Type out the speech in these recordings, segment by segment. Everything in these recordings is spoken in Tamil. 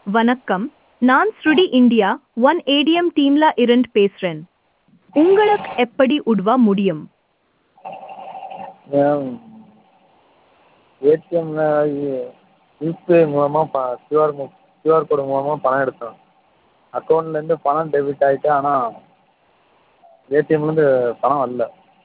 வணக்கம். நான் ஸ்ருடி இந்தியா ஒன் ஏடிஎம் டீம்ல இருந்து பேசுறேன். உங்களுக்கு எப்படி உதவ முடியும்? மேம் ஏடிஎம்ல யூபிஐ மூலமாக கியூஆர் கோடு மூலமாக பணம் எடுத்தோம். அக்கௌண்ட்லேருந்து பணம் டெபிட் ஆகிட்டு, ஆனால் ஏடிஎம்லேருந்து பணம் வரல.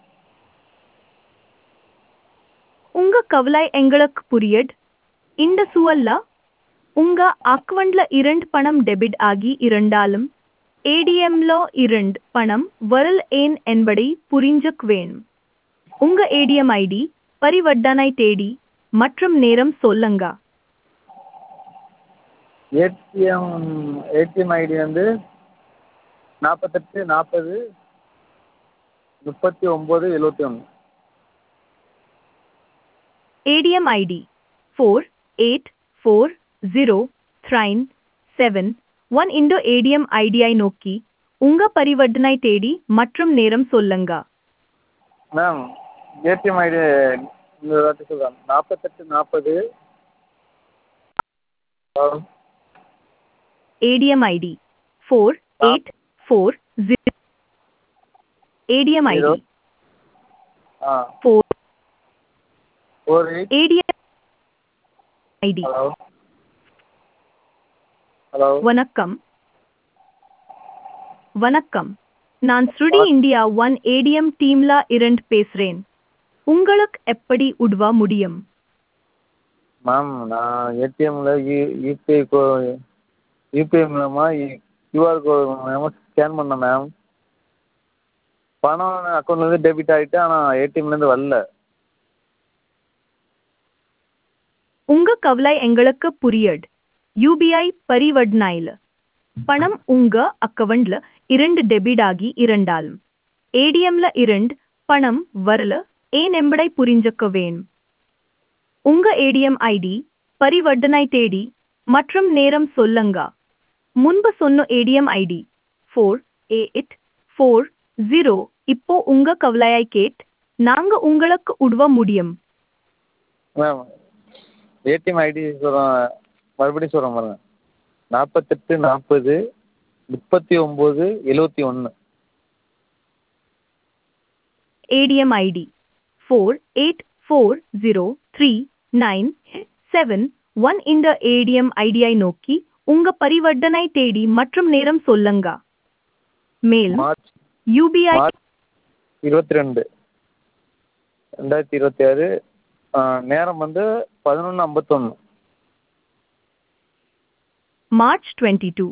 உங்க கவலை எங்களுக்கு புரியுது. இந்த சூழல்ல உங்க அக்கவுண்ட்ல இருந்து பணம் டெபிட் ஆகி இருந்தாலும் ஏடிஎம்ல இருந்து பணம் வரல ஏன் என்பதை புரிஞ்சுக்க வேணும். உங்க ஏடிஎம் ஐடி, பரிவர்த்தனை தேதி மற்றும் நேரம் சொல்லுங்க. ஏடிஎம் ஐடி வந்து 48 40 39 71. ADM ID 48403971 இந்த ADM ஐடியை நோக்கி உங்க பரிவர்த்தனை தேதி மற்றும் நேரம் சொல்லுங்க. மேம் ஏடிஎம் ஐடி இன்னொரு வாட்டி சொல்கிறேன். 48 40 ADM ID 4840 ADM ID 4 48. ADM ID. Hello. வணக்கம். நான் ஸ்ருடி இந்தியா ஒன் ஏடிஎம் டீம்ல இருந்து பேசுறேன். உங்களுக்கு எப்படி உதவ முடியும்? மேம் நான் ஏடிஎம்மில் யூபிஐ மூலமாக கியூஆர் கோடு மூலமாக ஸ்கேன் பண்ணேன் மேம். பணம் அக்கௌண்ட்லேருந்து டெபிட் ஆகிட்டு, ஆனால் ஏடிஎம்லேருந்து வரல. உங்க கவலை எங்களுக்கு புரியுது. யூபிஐ பரிவர்த்தனையில பணம் உங்க அக்கவுண்ட்ல இருந்து டெபிட் ஆகி இருந்தாலும் ஏடிஎம்ல இருந்து பணம் வரல ஏன் என்பதை புரிஞ்சுக்க வேணும். உங்க ஏடிஎம் ஐடி, பரிவர்த்தனை தேதி மற்றும் நேரம் சொல்லுங்க. முன்பு சொன்ன ஏடிஎம் ஐடி 4840 இப்போ உங்க கவலையை கேட்டு நாங்க உங்களுக்கு உதவ முடியும். மேம் ஏடிஎம் ஐடி சொல்கிறேன், மறுபடியும் சொல்கிறேன் பாருங்க. 48 40 39 71. ADM ID 48403971 இந்த ADM ஐடியை நோக்கி உங்க பரிவர்த்தனை தேதி மற்றும் நேரம் சொல்லுங்க. மேலும் மார்ச் UBI 22 2026. நேரம் வந்து 11:51. March 22,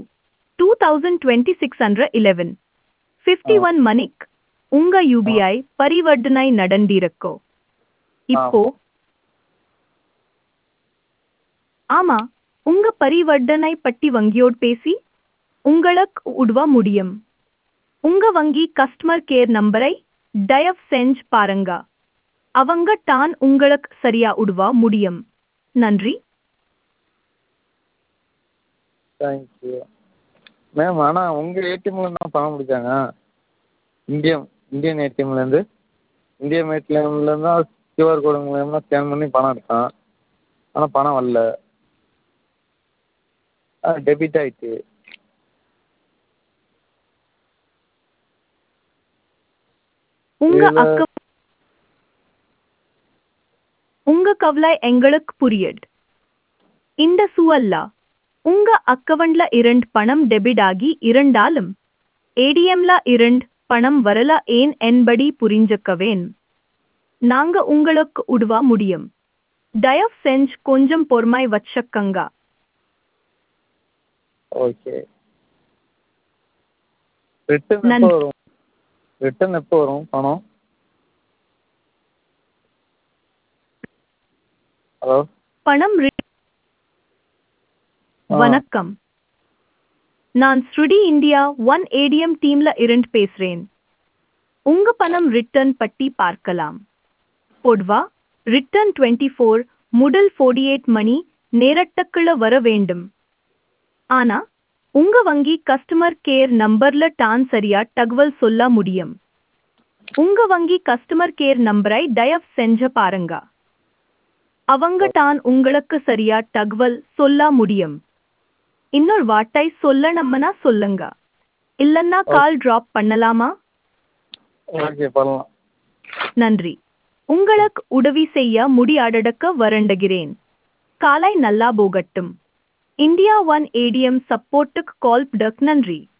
2026 11:51 மணிக்கு உங்க UBI பரிவர்த்தனை நடந்திருக்கோ. இப்போ ஆமா, உங்க பரிவர்த்தனை பற்றி வங்கியோடு பேசி உங்களுக்கு உதவ முடியும். உங்க வங்கி கஸ்டமர் கேர் நம்பரை தயவு செஞ்சு பாருங்க. அவங்க தான் உங்களுக்கு சரியா உதவ முடியும். நன்றி. Thank you ma'am. ஆனால் உங்கள் ஏடிஎம்மில் தான் பணம் பிடிச்சாங்க. இந்தியன் ஏடிஎம்லேருந்து தான் கியூஆர் கோடு மூலயமா ஸ்கேன் பண்ணி பணம் எடுத்தான். ஆனால் பணம் வரல, டெபிட் ஆயிடுச்சு. உங்க கவலை எங்களுக்கு புரியுது. இந்த சூழல்ல உங்க அக்கவுண்ட்ல இருந்து பணம் டெபிட் ஆகி இருந்தாலும் ஏடிஎம்ல இருந்து பணம் வரல ஏன் என்பதை புரிஞ்சுக்க வேணும். நாங்க உங்களுக்கு உதவ முடியும். தயவு செஞ்சு கொஞ்சம் பொறுமை வச்சுக்கங்க. ஓகே. ரிட்டர்ன் எப்போ வரும் பணம்? ஹலோ. பணம் வணக்கம். நான் ஸ்ருடி இந்தியா ஒன் ஏடிஎம் டீம்ல இருந்து பேசுறேன். உங்க பணம் ரிட்டர்ன் பட்டி பார்க்கலாம். பொதுவா ரிட்டர்ன் 24 முதல் 48 மணி நேரத்துக்குள்ள வர வேண்டும். ஆனா உங்க வங்கி கஸ்டமர் கேர் நம்பர்ல தான் சரியா தகவல் சொல்ல முடியும். உங்க வங்கி கஸ்டமர் கேர் நம்பரை தயவு செஞ்சு பாருங்க. அவங்க தான் உங்களுக்கு சரியா தகவல் சொல்ல முடியும். இன்னொரு வார்த்தை சொல்லணும்னா சொல்லுங்க. இல்லன்னா கால் டிராப் பண்ணலாமா? ஓகே பண்ணலாம். நன்றி. உங்களுக்கு உதவி செய்ய முடியாதடக்க வருந்துகிறேன். காலை நல்லா போகட்டும். இந்தியா ஒன் ஏடிஎம் சப்போர்ட்டுக்கு கால் டக் நன்றி.